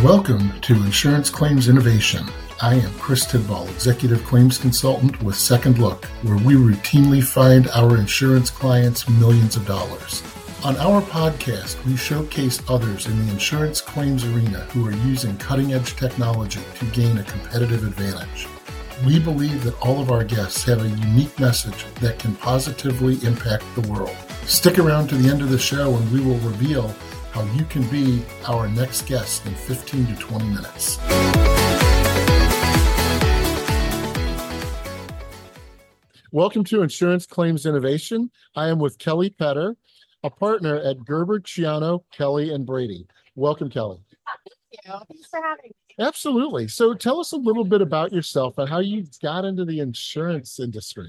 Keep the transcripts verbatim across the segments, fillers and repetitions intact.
Welcome to Insurance Claims Innovation. I am Chris Tidball, Executive Claims Consultant with Second Look, where we routinely find our insurance clients millions of dollars. On our podcast, we showcase others in the insurance claims arena who are using cutting-edge technology to gain a competitive advantage. We believe that all of our guests have a unique message that can positively impact the world. Stick around to the end of the show and we will reveal how you can be our next guest in fifteen to twenty minutes. Welcome to Insurance Claims Innovation. I am with Kelly Petter, a partner at Gerber, Ciano, Kelly, and Brady. Welcome, Kelly. Thank you. Thanks for having me. Absolutely. So tell us a little bit about yourself and how you got into the insurance industry.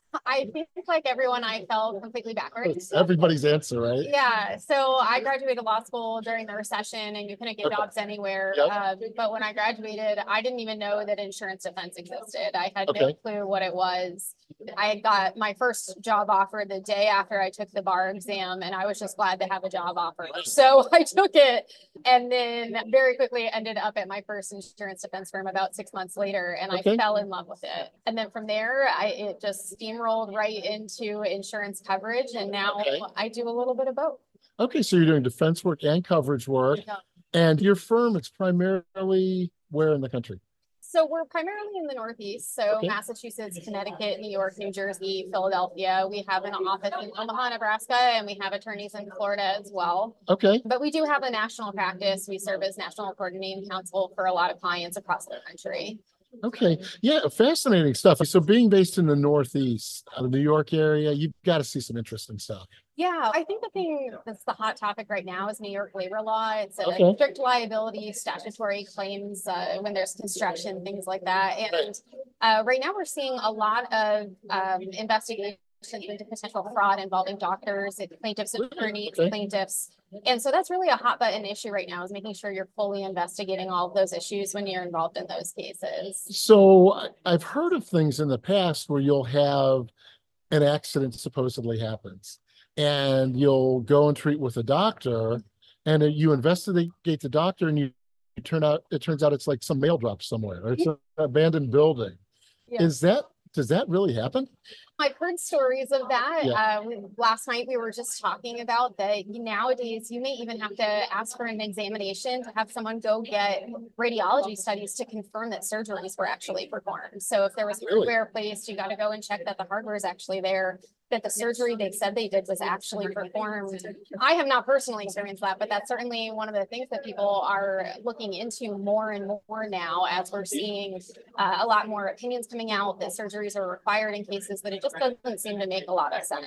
I think like everyone, I fell completely backwards. Everybody's answer, right? Yeah. So I graduated law school during the recession and you couldn't get Okay. jobs anywhere. Yep. Uh, but when I graduated, I didn't even know that insurance defense existed. I had no Okay. clue what it was. I had got my first job offer the day after I took the bar exam, and I was just glad to have a job offer. So I took it and then very quickly ended up at my first insurance defense firm about six months later, and Okay. I fell in love with it. And then from there, I it just steamrolled right into insurance coverage, and now Okay. I do a little bit of both. Okay, so you're doing defense work and coverage work, Yeah. and your firm is primarily where in the country? So we're primarily in the Northeast, so Okay. Massachusetts, Connecticut, New York, New Jersey, Philadelphia. We have an office in Omaha, Nebraska, and we have attorneys in Florida as well. Okay. But we do have a national practice. We serve as national coordinating counsel for a lot of clients across the country. Okay. Yeah, fascinating stuff. So being based in the Northeast, uh, the New York area, you've got to see some interesting stuff. Yeah, I think the thing that's the hot topic right now is New York labor law. It's a Okay. strict liability, statutory claims uh, when there's construction, things like that. And uh, right now we're seeing a lot of um, investigations into potential fraud involving doctors, plaintiffs, attorneys, Okay. plaintiffs. And so that's really a hot button issue right now, is making sure you're fully investigating all of those issues when you're involved in those cases. So I- I've heard of things in the past where you'll have an accident supposedly happens, and you'll go and treat with a doctor, and then you investigate the doctor, and you, you turn out it turns out it's like some mail drop somewhere, or it's an abandoned building. Yeah. Is that does that really happen? I've heard stories of that. Yeah. Uh, we- last night we were just talking about that nowadays you may even have to ask for an examination to have someone go get radiology studies to confirm that surgeries were actually performed. So if there was Really? hardware placed, you got to go and check that the hardware is actually there, that the surgery they said they did was actually performed. I have not personally experienced that, but that's certainly one of the things that people are looking into more and more now, as we're seeing uh, a lot more opinions coming out that surgeries are required in cases that it just doesn't seem to make a lot of sense.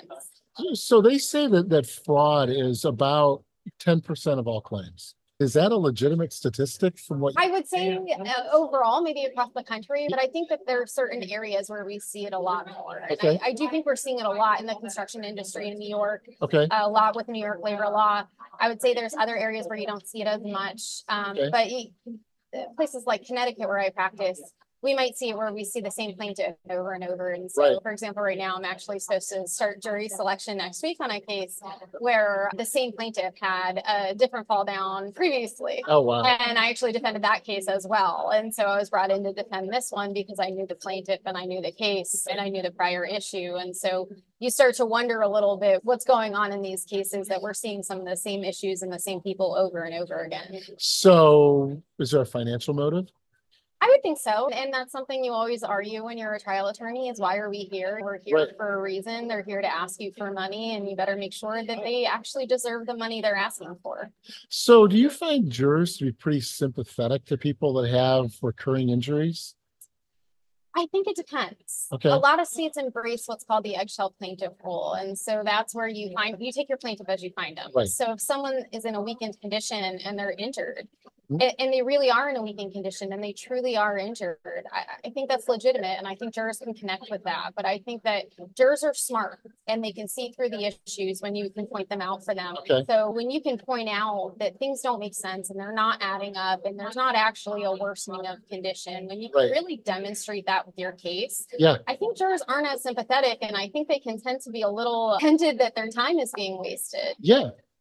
So they say that that fraud is about ten percent of all claims. Is that a legitimate statistic from what? I would say uh, overall, maybe across the country, but I think that there are certain areas where we see it a lot more. And Okay. I, I do think we're seeing it a lot in the construction industry in New York, Okay. a lot with New York labor law. I would say there's other areas where you don't see it as much. Um, Okay. But you, places like Connecticut, where I practice, we might see it where we see the same plaintiff over and over. And so, Right. for example, right now, I'm actually supposed to start jury selection next week on a case where the same plaintiff had a different fall down previously. Oh, wow. And I actually defended that case as well. And so I was brought in to defend this one because I knew the plaintiff and I knew the case and I knew the prior issue. And so you start to wonder a little bit what's going on in these cases, that we're seeing some of the same issues and the same people over and over again. So is there a financial motive? I would think so. And that's something you always argue when you're a trial attorney, is why are we here? We're here Right. for a reason. They're here to ask you for money, and you better make sure that they actually deserve the money they're asking for. So do you find jurors to be pretty sympathetic to people that have recurring injuries? I think it depends. Okay. A lot of states embrace what's called the eggshell plaintiff rule. And so that's where you find, you take your plaintiff as you find them. Right. So if someone is in a weakened condition and they're injured, Mhm. and, and they really are in a weakened condition and they truly are injured, I, I think that's legitimate. And I think jurors can connect with that. But I think that jurors are smart and they can see through the issues when you can point them out for them. Okay. So when you can point out that things don't make sense and they're not adding up and there's not actually a worsening of condition, when you can Right. really demonstrate that with your case, Yeah. I think jurors aren't as sympathetic, and I think they can tend to be a little offended that their time is being wasted. Yeah.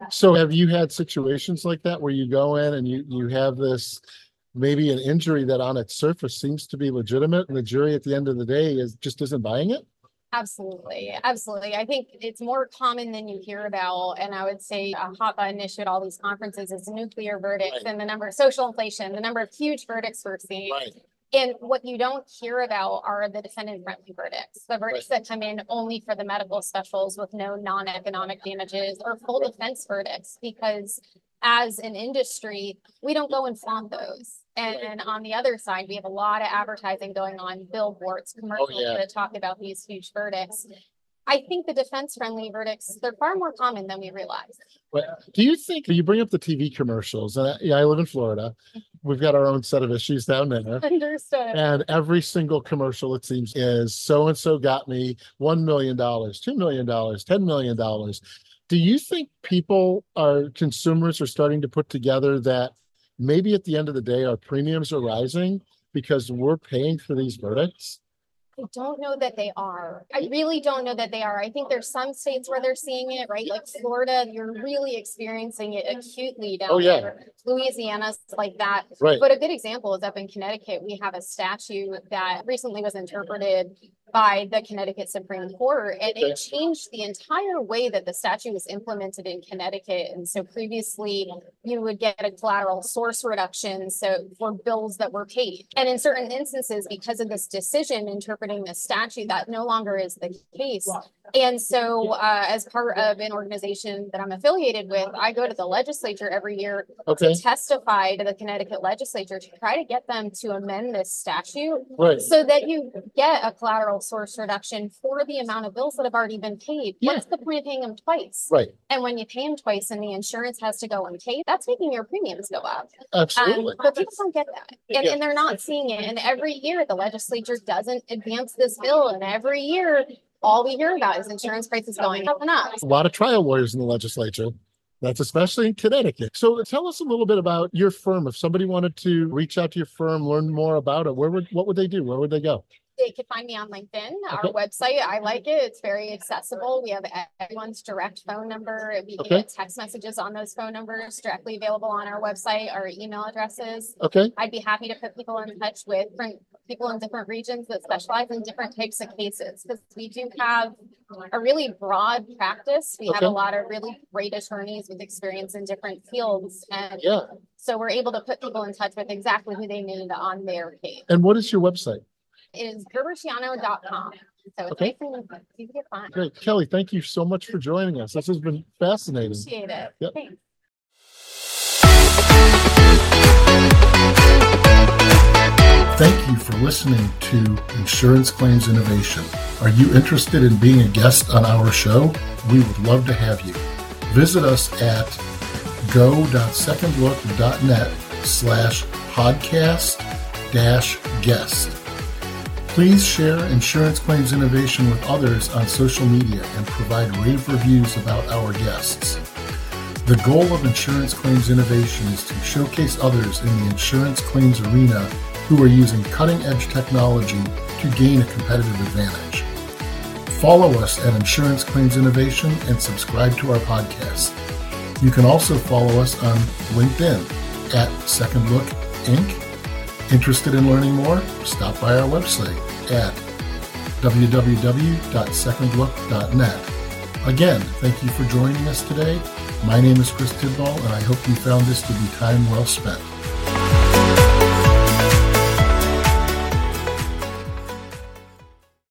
So have you had situations like that where you go in and you, you have this, maybe an injury that on its surface seems to be legitimate and the jury at the end of the day is just isn't buying it? Absolutely. Absolutely. I think it's more common than you hear about. And I would say a hot button issue at all these conferences is nuclear verdicts Right. and the number of social inflation, the number of huge verdicts we're seeing. Right. And what you don't hear about are the defendant-friendly verdicts, the verdicts that come in only for the medical specials with no non-economic damages or full defense verdicts, because as an industry, we don't go and flaunt those. And, Right. and on the other side, we have a lot of advertising going on, billboards, commercials yeah. that talk about these huge verdicts. I think the defense-friendly verdicts, they're far more common than we realize. But do you think, you bring up the T V commercials, and I, yeah, I live in Florida. We've got our own set of issues down there. Understood. And every single commercial, it seems, is so-and-so got me one million dollars, two million dollars, ten million dollars. Do you think people are, consumers are starting to put together that maybe at the end of the day, our premiums are rising because we're paying for these verdicts? I don't know that they are. I really don't know that they are. I think there's some states where they're seeing it, right? Like Florida, you're really experiencing it acutely down Oh, yeah. there. Louisiana's like that. Right. But a good example is up in Connecticut, we have a statute that recently was interpreted by the Connecticut Supreme Court, and Okay. it changed the entire way that the statute was implemented in Connecticut. And so previously you would get a collateral source reduction, so for bills that were paid. And in certain instances, because of this decision interpreting the statute, that no longer is the case. And so uh, as part of an organization that I'm affiliated with, I go to the legislature every year Okay. to testify to the Connecticut legislature to try to get them to amend this statute Right. so that you get a collateral source reduction for the amount of bills that have already been paid. Yeah. What's the point of paying them twice? Right. And when you pay them twice and the insurance has to go unpaid, that's making your premiums go up. Um, Absolutely. but people don't get that. And, Yeah. and they're not seeing it. And every year the legislature doesn't advance this bill. And every year, all we hear about is insurance prices going up and up. A lot of trial lawyers in the legislature. That's especially in Connecticut. So tell us a little bit about your firm. If somebody wanted to reach out to your firm, learn more about it, where would, what would they do? Where would they go? They could find me on LinkedIn, our Okay. website. I like it. It's very accessible. We have everyone's direct phone number. We can Okay. get text messages on those phone numbers directly available on our website, our email addresses. Okay. I'd be happy to put people in touch with different people in different regions that specialize in different types of cases, because we do have a really broad practice. We have Okay. a lot of really great attorneys with experience in different fields. And Yeah. so we're able to put people in touch with exactly who they need on their case. And what is your website? It is gerberciano dot com. So it's Okay. nice and easy to find. Great. Kelly, thank you so much for joining us. This has been fascinating. Appreciate it. Yep. Thanks. Thank you for listening to Insurance Claims Innovation. Are you interested in being a guest on our show? We would love to have you. Visit us at go.secondlook.net slash podcast dash guest. Please share Insurance Claims Innovation with others on social media and provide rave reviews about our guests. The goal of Insurance Claims Innovation is to showcase others in the insurance claims arena who are using cutting-edge technology to gain a competitive advantage. Follow us at Insurance Claims Innovation and subscribe to our podcast. You can also follow us on LinkedIn at Second Look Incorporated. Interested in learning more? Stop by our website at w w w dot second look dot net. Again, thank you for joining us today. My name is Chris Tidball, and I hope you found this to be time well spent.